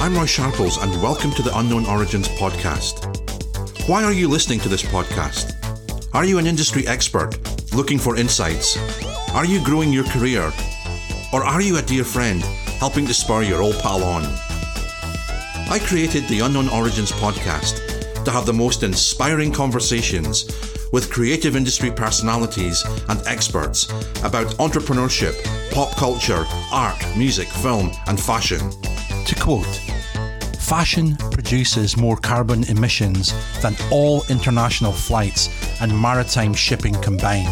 I'm Roy Sharples and welcome to the Unknown Origins podcast. Why are you listening to this podcast? Are you an industry expert looking for insights? Are you growing your career? Or are you a dear friend helping to spur your old pal on? I created the Unknown Origins podcast to have the most inspiring conversations with creative industry personalities and experts about entrepreneurship, pop culture, art, music, film and fashion. To quote, fashion produces more carbon emissions than all international flights and maritime shipping combined.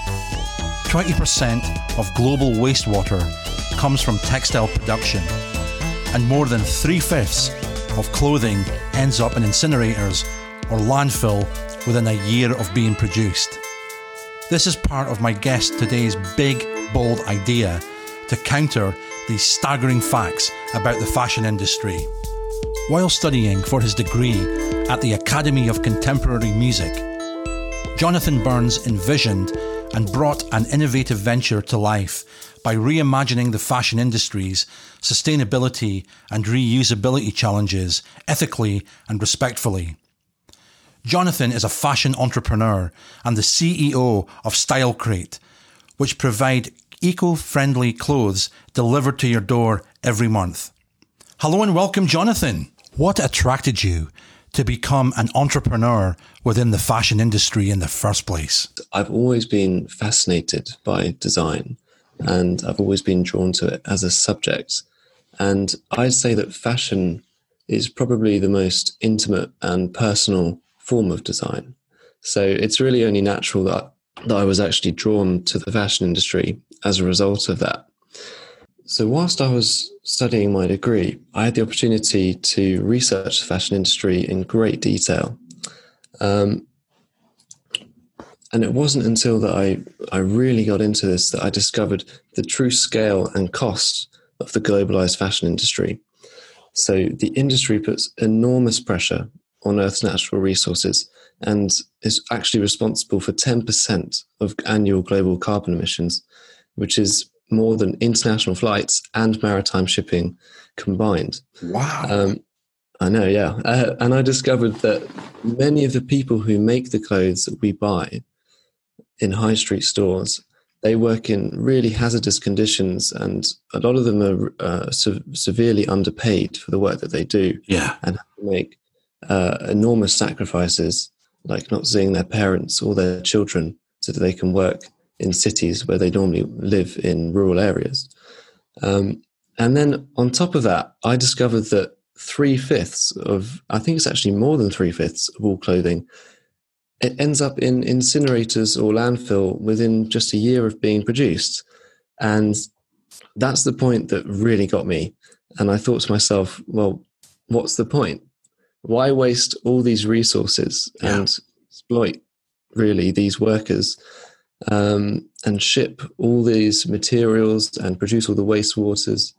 20% of global wastewater comes from textile production, and more than 3/5 of clothing ends up in incinerators or landfill within a year of being produced. This is part of my guest today's big, bold idea to counter these staggering facts about the fashion industry. While studying for his degree at the Academy of Contemporary Music, Jonathan Burns envisioned and brought an innovative venture to life by reimagining the fashion industry's sustainability and reusability challenges ethically and respectfully. Jonathan is a fashion entrepreneur and the CEO of Style Crate, which provide eco-friendly clothes delivered to your door every month. Hello and welcome, Jonathan. What attracted you to become an entrepreneur within the fashion industry in the first place? I've always been fascinated by design and I've always been drawn to it as a subject. And I'd say that fashion is probably the most intimate and personal form of design. So it's really only natural that I was actually drawn to the fashion industry as a result of that. So whilst I was studying my degree, I had the opportunity to research the fashion industry in great detail. And it wasn't until that I really got into this that I discovered the true scale and cost of the globalized fashion industry. So the industry puts enormous pressure on Earth's natural resources and is actually responsible for 10% of annual global carbon emissions, which is more than international flights and maritime shipping combined. Wow. I know, yeah. And I discovered that many of the people who make the clothes that we buy in high street stores, they work in really hazardous conditions, and a lot of them are severely underpaid for the work that they do. Yeah. And have to make enormous sacrifices, like not seeing their parents or their children so that they can work in cities where they normally live in rural areas. And then on top of that, I discovered that 3/5 of, I think it's actually more than 3/5 of all clothing, it ends up in incinerators or landfill within just a year of being produced. And that's the point that really got me. And I thought to myself, well, what's the point? Why waste all these resources and exploit really these workers and ship all these materials and produce all the wastewaters?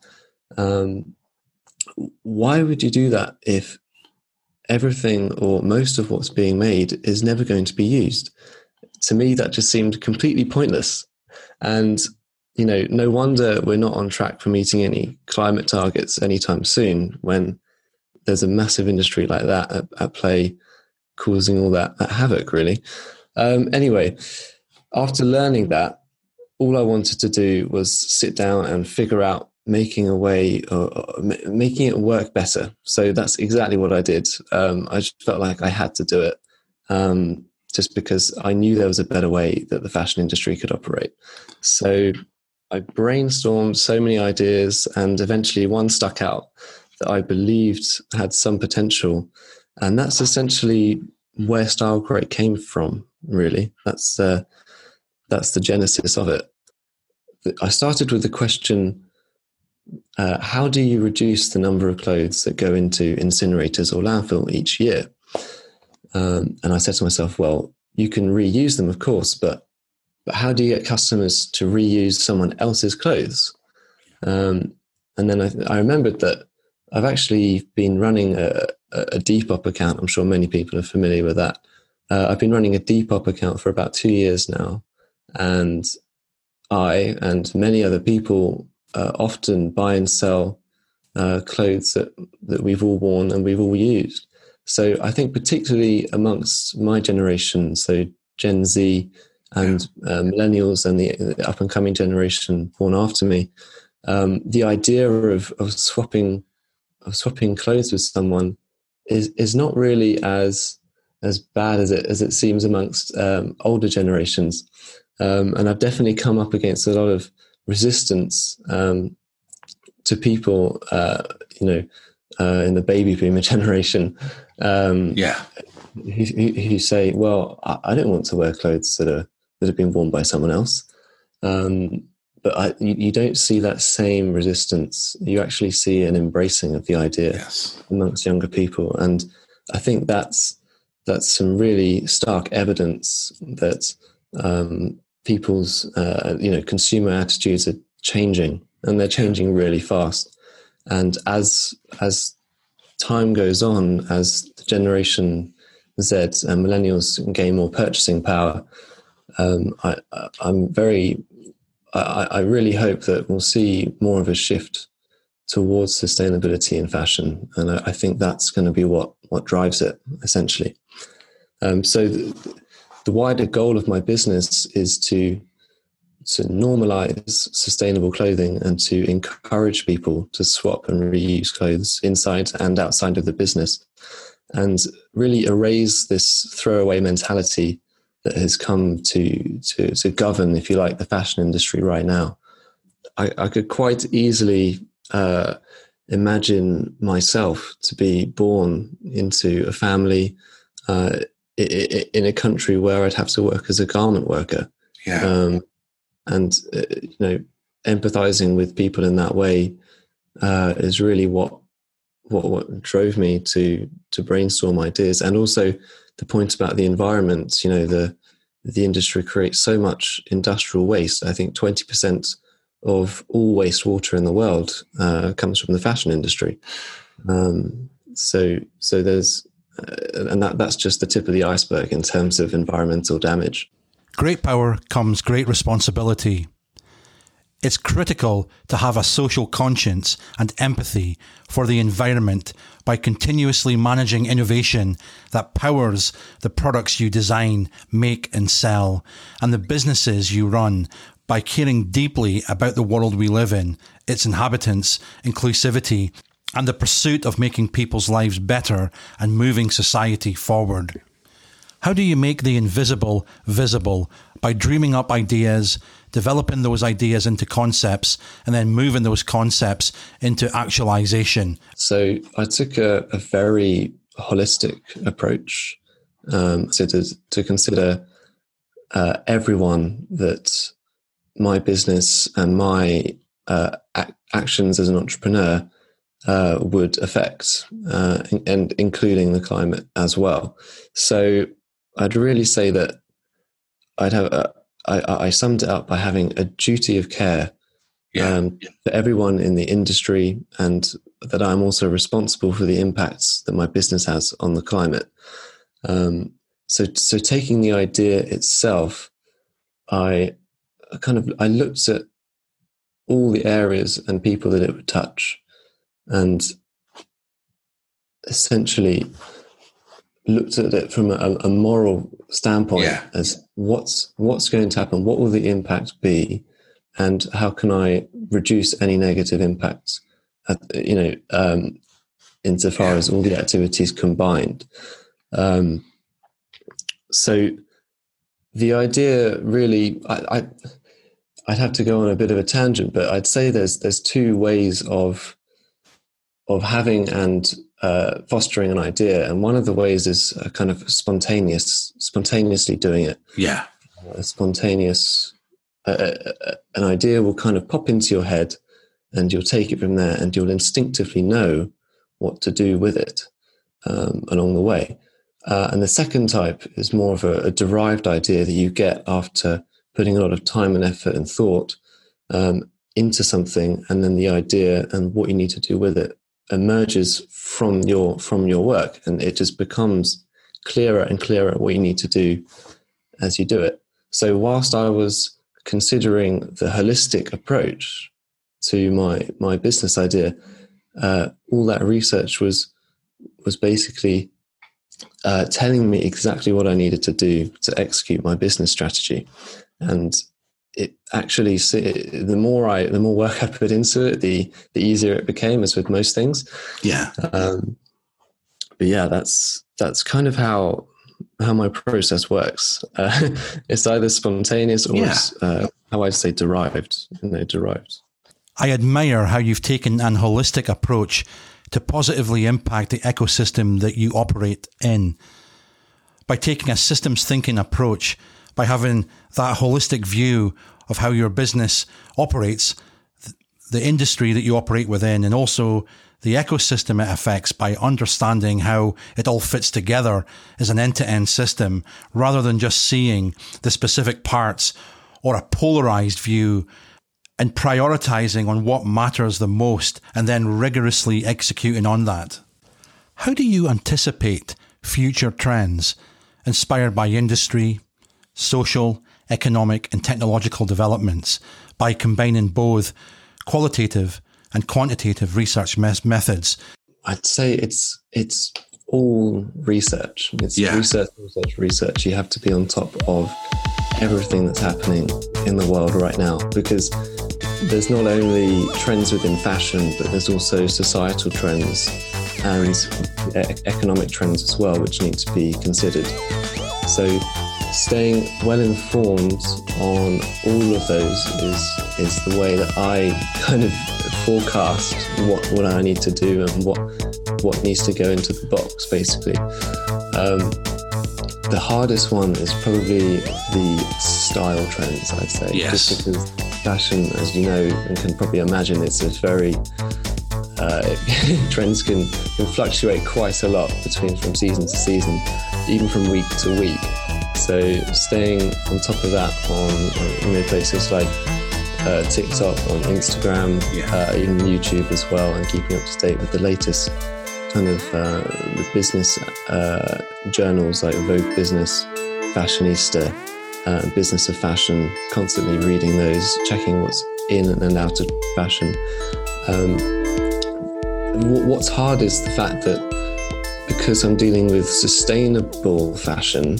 Why would you do that if everything or most of what's being made is never going to be used? To me, that just seemed completely pointless. And, you know, no wonder we're not on track for meeting any climate targets anytime soon when there's a massive industry like that at play causing all that havoc, really. Anyway, after learning that, all I wanted to do was sit down and figure out making a way, making it work better. So that's exactly what I did. I just felt like I had to do it just because I knew there was a better way that the fashion industry could operate. So I brainstormed so many ideas and eventually one stuck out that I believed had some potential. And that's essentially where Style Crate came from, really. That's the genesis of it. I started with the question, how do you reduce the number of clothes that go into incinerators or landfill each year? And I said to myself, well, you can reuse them, of course, but how do you get customers to reuse someone else's clothes? And then I remembered that I've actually been running a Depop account. I'm sure many people are familiar with that. I've been running a Depop account for about 2 years now. And I and many other people often buy and sell clothes that we've all worn and we've all used. So I think particularly amongst my generation, so Gen Z and millennials and the up and coming generation born after me, the idea of swapping clothes with someone is not really as bad as it seems amongst older generations. And I've definitely come up against a lot of resistance to people, in the baby boomer generation, who say, "Well, I don't want to wear clothes that have been worn by someone else." But you don't see that same resistance. You actually see an embracing of the idea amongst younger people, and I think that's some really stark evidence that people's consumer attitudes are changing, and they're changing really fast. And as time goes on, as the Generation Z and millennials gain more purchasing power, I really hope that we'll see more of a shift towards sustainability in fashion, and I think that's going to be what drives it essentially. So the wider goal of my business is to normalize sustainable clothing and to encourage people to swap and reuse clothes inside and outside of the business, and really erase this throwaway mentality that has come to govern, if you like, the fashion industry right now. I could quite easily imagine myself to be born into a family in a country where I'd have to work as a garment worker. And empathizing with people in that way is really what drove me to brainstorm ideas. And also the point about the environment, the industry creates so much industrial waste. I think 20% of all wastewater in the world comes from the fashion industry. So there's, and that's just the tip of the iceberg in terms of environmental damage. Great power comes great responsibility. It's critical to have a social conscience and empathy for the environment by continuously managing innovation that powers the products you design, make and sell, and the businesses you run, by caring deeply about the world we live in, its inhabitants, inclusivity, and the pursuit of making people's lives better and moving society forward. How do you make the invisible visible? By dreaming up ideas, developing those ideas into concepts, and then moving those concepts into actualization. So I took a very holistic approach to consider everyone that my business and my actions as an entrepreneur would affect, and including the climate as well. So I'd really say that I summed it up by having a duty of care for everyone in the industry, and that I'm also responsible for the impacts that my business has on the climate. So taking the idea itself, I looked at all the areas and people that it would touch, and essentially looked at it from a moral standpoint as what's going to happen, what will the impact be, and how can I reduce any negative impacts, insofar as all the activities combined. So the idea really, I'd have to go on a bit of a tangent, but I'd say there's two ways of having and fostering an idea, and one of the ways is a kind of spontaneously doing it. An idea will kind of pop into your head, and you'll take it from there, and you'll instinctively know what to do with it along the way. And the second type is more of a derived idea that you get after putting a lot of time and effort and thought into something, and then the idea and what you need to do with it emerges from your work, and it just becomes clearer and clearer what you need to do as you do it. So whilst I was considering the holistic approach to my business idea, all that research was basically telling me exactly what I needed to do to execute my business strategy. And it actually, the more work I put into it, the easier it became, as with most things. Yeah. But yeah, that's kind of how my process works. It's either spontaneous or it's, how I'd say, derived. Derived. I admire how you've taken an holistic approach to positively impact the ecosystem that you operate in. By taking a systems thinking approach, by having that holistic view of how your business operates, the industry that you operate within, and also the ecosystem it affects, by understanding how it all fits together as an end-to-end system, rather than just seeing the specific parts or a polarized view, and prioritizing on what matters the most and then rigorously executing on that. How do you anticipate future trends inspired by industry, social, economic and technological developments by combining both qualitative and quantitative research methods? I'd say it's all research. It's research. You have to be on top of everything that's happening in the world right now, because there's not only trends within fashion, but there's also societal trends and economic trends as well, which need to be considered. So staying well informed on all of those is the way that I kind of forecast what I need to do and what needs to go into the box, basically. The hardest one is probably the style trends, I'd say. Yes. Just because fashion, as you know and can probably imagine, it's a very trends can fluctuate quite a lot from season to season, even from week to week. So staying on top of that on places like TikTok, on Instagram, even YouTube as well, and keeping up to date with the latest kind of the business journals like Vogue Business, Fashionista, Business of Fashion, constantly reading those, checking what's in and out of fashion. What's hard is the fact that because I'm dealing with sustainable fashion,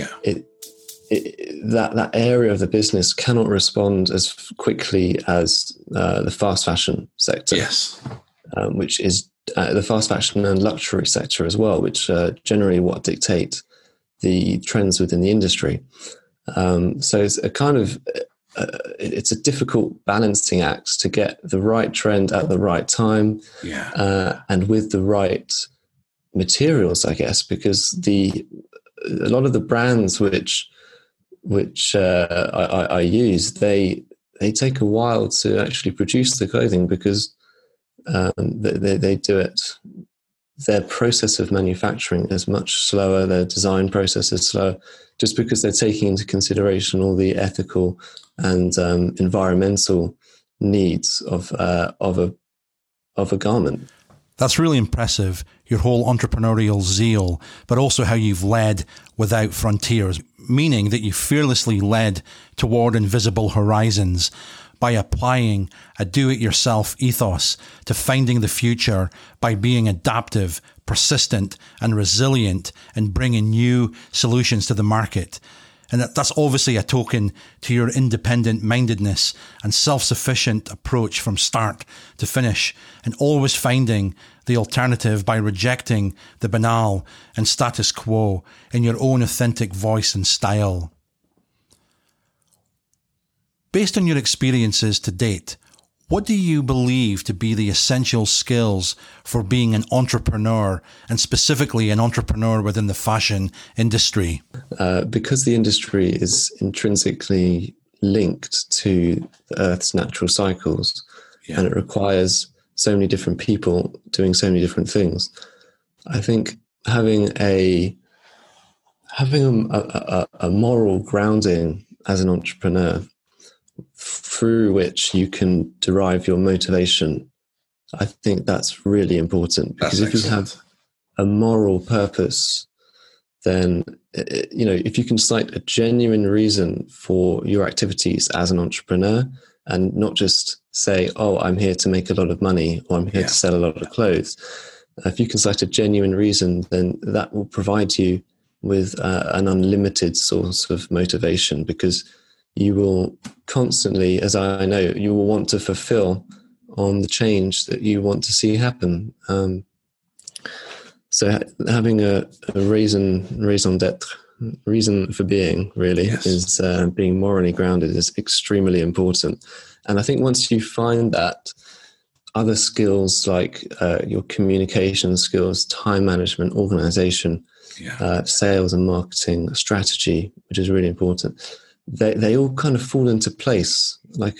that area of the business cannot respond as quickly as the fast fashion sector. Yes. Which is the fast fashion and luxury sector as well, which generally what dictate the trends within the industry. So it's a kind of it's a difficult balancing act to get the right trend at the right time, and with the right materials, I guess, because a lot of the brands which I use, they take a while to actually produce the clothing, because they do it. Their process of manufacturing is much slower. Their design process is slower, just because they're taking into consideration all the ethical and environmental needs of a garment. That's really impressive, your whole entrepreneurial zeal, but also how you've led without frontiers, meaning that you fearlessly led toward invisible horizons by applying a do-it-yourself ethos to finding the future by being adaptive, persistent and resilient and bringing new solutions to the market. And that's obviously a token to your independent mindedness and self-sufficient approach from start to finish, and always finding the alternative by rejecting the banal and status quo in your own authentic voice and style. Based on your experiences to date, what do you believe to be the essential skills for being an entrepreneur, and specifically an entrepreneur within the fashion industry? Because the industry is intrinsically linked to the Earth's natural cycles, and it requires so many different people doing so many different things, I think having a moral grounding as an entrepreneur, through which you can derive your motivation, I think that's really important. Because if you have a moral purpose, then, if you can cite a genuine reason for your activities as an entrepreneur, and not just say, oh, I'm here to make a lot of money, or I'm here to sell a lot of clothes. If you can cite a genuine reason, then that will provide you with an unlimited source of motivation, because you will constantly, as I know, you will want to fulfill on the change that you want to see happen. So having a raison d'être, reason for being, really, is being morally grounded is extremely important. And I think once you find that, other skills like your communication skills, time management, organization, sales and marketing, strategy, which is really important, they all kind of fall into place like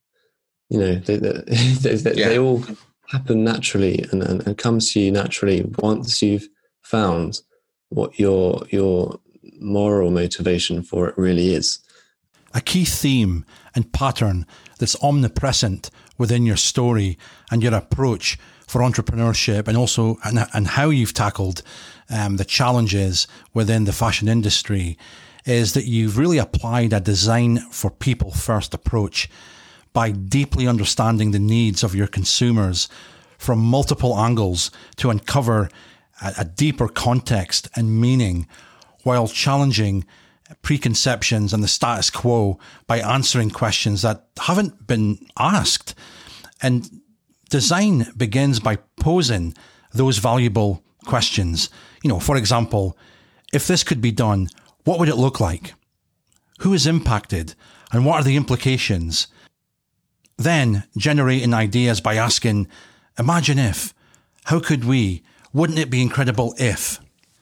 they all happen naturally and come to you naturally once you've found what your moral motivation for it really is. A key theme and pattern that's omnipresent within your story and your approach for entrepreneurship, and also and how you've tackled the challenges within the fashion industry, is that you've really applied a design for people first approach by deeply understanding the needs of your consumers from multiple angles to uncover a deeper context and meaning, while challenging preconceptions and the status quo by answering questions that haven't been asked. And design begins by posing those valuable questions. For example, if this could be done, what would it look like? Who is impacted? And what are the implications? Then generating ideas by asking, imagine if, how could we, wouldn't it be incredible if?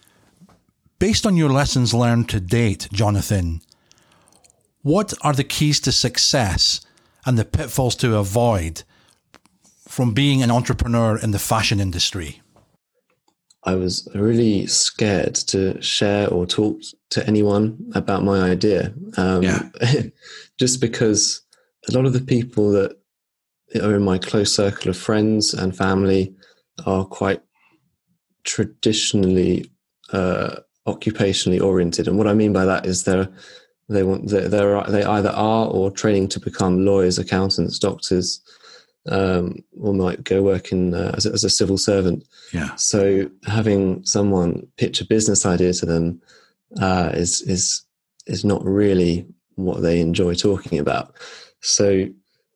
Based on your lessons learned to date, Jonathan, what are the keys to success and the pitfalls to avoid from being an entrepreneur in the fashion industry? I was really scared to share or talk to anyone about my idea. Just because a lot of the people that are in my close circle of friends and family are quite traditionally occupationally oriented. And what I mean by that is they either are or training to become lawyers, accountants, doctors, or might go work in as a civil servant. So having someone pitch a business idea to them is not really what they enjoy talking about. So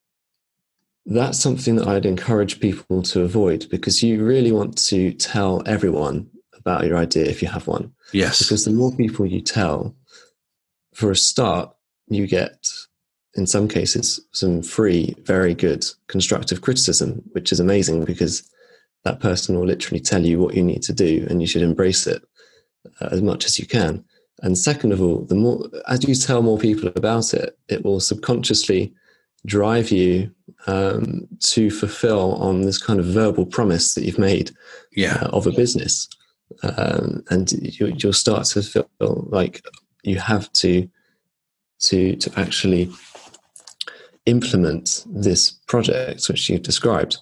that's something that I'd encourage people to avoid, because you really want to tell everyone about your idea if you have one. Yes. Because the more people you tell, for a start, you get, in some cases, some free, very good constructive criticism, which is amazing, because that person will literally tell you what you need to do, and you should embrace it as much as you can. And second of all, the more, as you tell more people about it, it will subconsciously drive you to fulfill on this kind of verbal promise that you've made of a business. And you'll start to feel like you have to actually implement this project which you've described.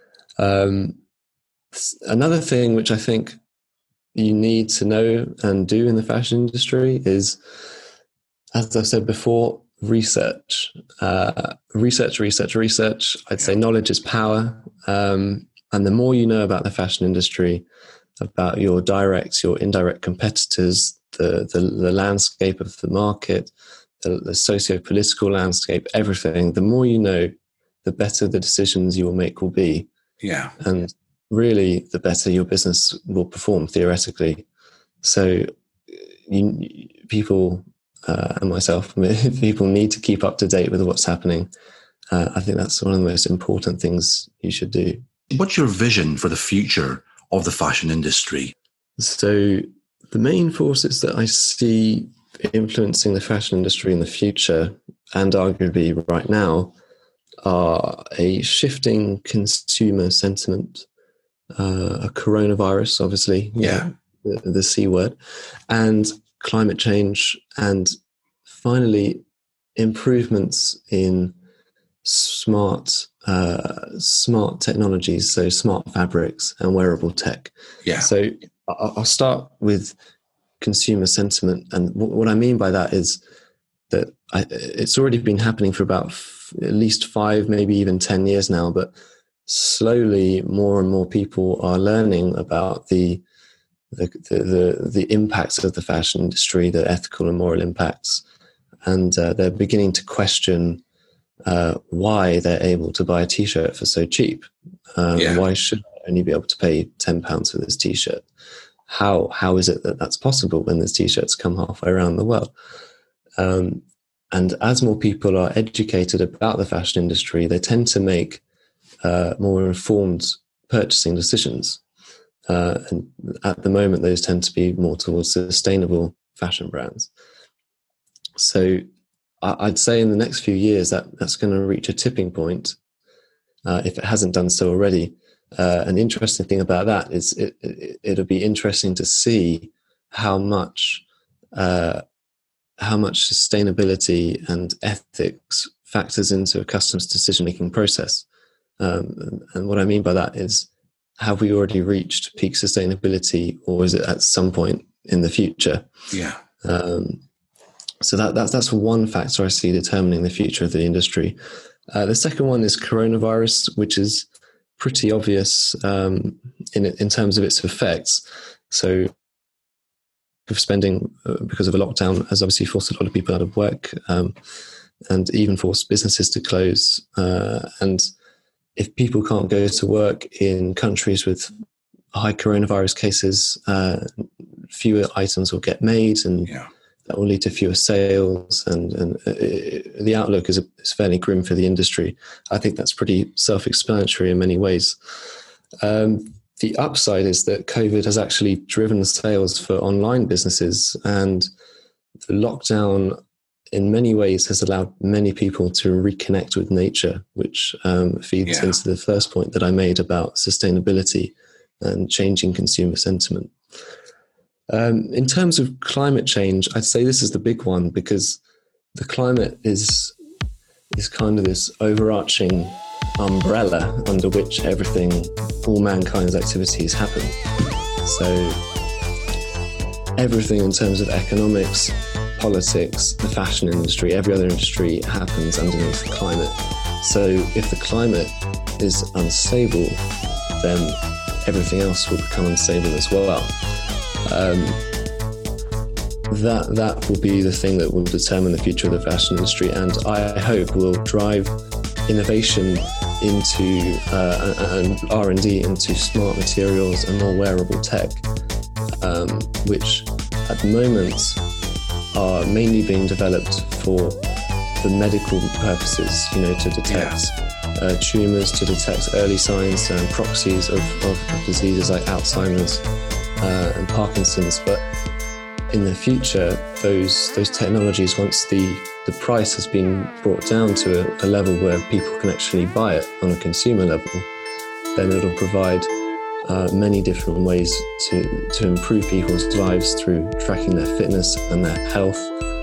Another thing which I think you need to know and do in the fashion industry is, as I said before, research. Research. I'd say knowledge is power. And the more you know about the fashion industry, about your direct, your indirect competitors, the landscape of the market, the socio-political landscape, everything, the more you know, the better the decisions you will make will be. Yeah. And really, the better your business will perform, theoretically. So people, and myself, people need to keep up to date with what's happening. I think that's one of the most important things you should do. What's your vision for the future of the fashion industry? So the main forces that I see influencing the fashion industry in the future, and arguably right now, are a shifting consumer sentiment, a coronavirus, obviously, the C word, and climate change, and finally improvements in smart technologies, so smart fabrics and wearable tech. So I'll start with consumer sentiment, and what I mean by that is that it's already been happening for about at least 5, maybe even 10 years now, but slowly more and more people are learning about the impacts of the fashion industry, the ethical and moral impacts, and they're beginning to question why they're able to buy a t-shirt for so cheap. Why should I only be able to pay £10 for this t-shirt? How is it that that's possible when there's t-shirts come halfway around the world? And as more people are educated about the fashion industry, they tend to make more informed purchasing decisions. And at the moment, those tend to be more towards sustainable fashion brands. So I'd say in the next few years that's going to reach a tipping point, if it hasn't done so already. An interesting thing about that is it'll be interesting to see how much sustainability and ethics factors into a customer's decision-making process. And what I mean by that is, have we already reached peak sustainability, or is it at some point in the future? Yeah. So that's one factor I see determining the future of the industry. The second one is coronavirus, which is pretty obvious in terms of its effects. So spending because of a lockdown has obviously forced a lot of people out of work, and even forced businesses to close. And if people can't go to work in countries with high coronavirus cases, fewer items will get made, and that will lead to fewer sales. And the outlook is fairly grim for the industry. I think that's pretty self-explanatory in many ways. The upside is that COVID has actually driven sales for online businesses, and the lockdown in many ways has allowed many people to reconnect with nature, which feeds into the first point that I made about sustainability and changing consumer sentiment. In terms of climate change, I'd say this is the big one, because the climate is kind of this overarching umbrella under which all mankind's activities happen. So everything in terms of economics, politics, the fashion industry, every other industry happens underneath the climate. So if the climate is unstable, then everything else will become unstable as well. That will be the thing that will determine the future of the fashion industry, and I hope will drive innovation into and R&D into smart materials and more wearable tech, which at the moment are mainly being developed for medical purposes, to detect tumours, to detect early signs and proxies of diseases like Alzheimer's and Parkinson's. But in the future, those technologies, once the price has been brought down to a level where people can actually buy it on a consumer level, then it'll provide many different ways to improve people's lives through tracking their fitness and their health,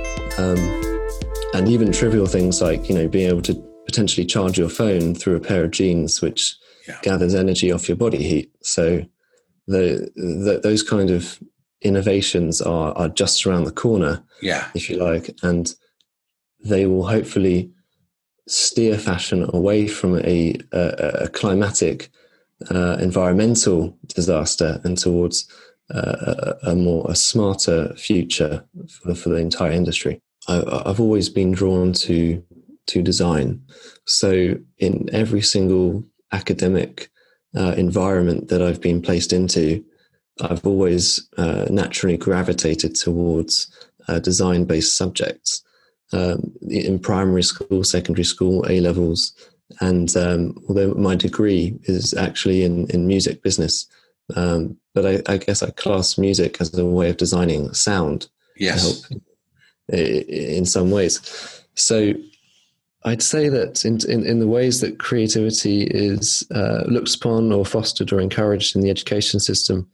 and even trivial things like being able to potentially charge your phone through a pair of jeans, which gathers energy off your body heat. So those kind of innovations are just around the corner, if you like, and they will hopefully steer fashion away from a climatic environmental disaster and towards a smarter future for the entire industry. I've always been drawn to design. So in every single academic environment that I've been placed into, I've always naturally gravitated towards design-based subjects. In primary school, secondary school, A-levels, and although my degree is actually in music business, but I guess I class music as a way of designing sound to help in some ways. So I'd say that in the ways that creativity is looked upon or fostered or encouraged in the education system,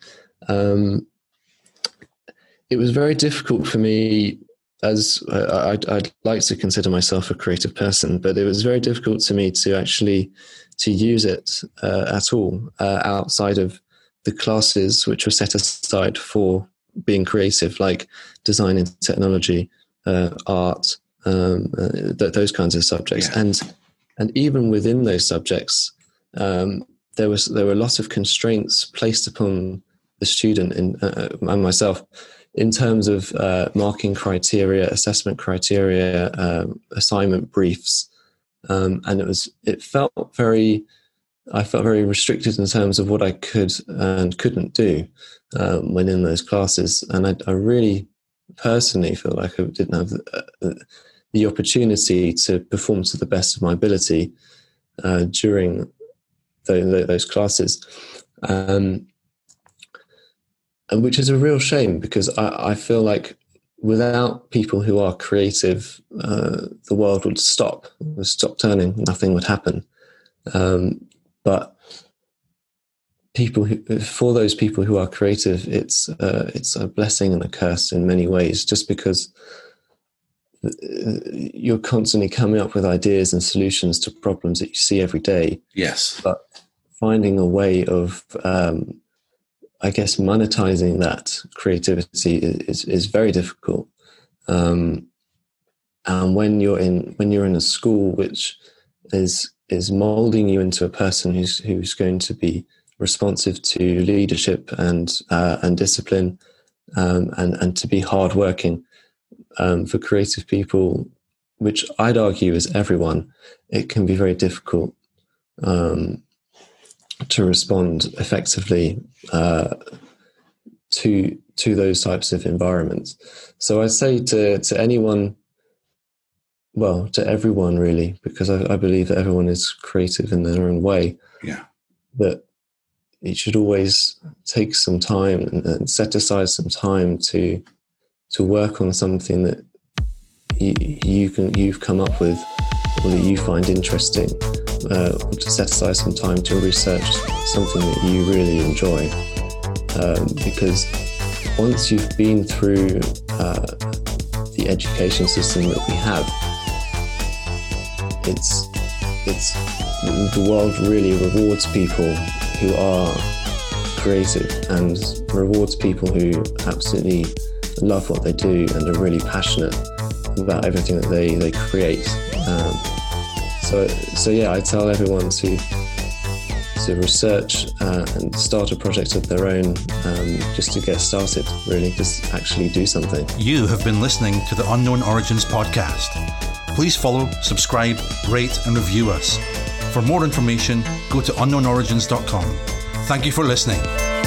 it was very difficult for me, as I'd like to consider myself a creative person, but it was very difficult to me to actually use it at all outside of the classes which were set aside for being creative, like design and technology, art, those kinds of subjects. Yeah. And even within those subjects, there were a lot of constraints placed upon the student and myself in terms of marking criteria, assessment criteria, assignment briefs, and I felt very restricted in terms of what I could and couldn't do when in those classes. And I really personally feel like I didn't have the opportunity to perform to the best of my ability during those classes. And which is a real shame, because I feel like without people who are creative, the world would stop turning, nothing would happen. But for those people who are creative, it's a blessing and a curse in many ways, just because you're constantly coming up with ideas and solutions to problems that you see every day. Yes. But finding a way of, I guess, monetizing that creativity is very difficult. And when you're in a school which is molding you into a person who's going to be responsive to leadership and discipline, and to be hardworking, for creative people, which I'd argue is everyone, it can be very difficult to respond effectively to those types of environments. So I'd say to anyone, well, to everyone really, because I believe that everyone is creative in their own way. Yeah. But you should always take some time and set aside some time to work on something that you've come up with, or that you find interesting. To set aside some time to research something that you really enjoy, because once you've been through the education system that we have, the world really rewards people who are creative and rewards people who absolutely love what they do and are really passionate about everything that they create. So yeah, I tell everyone to research and start a project of their own, just to get started, really, just actually do something. You have been listening to the Unknown Origins podcast. Please follow, subscribe, rate and review us. For more information, go to unknownorigins.com. Thank you for listening.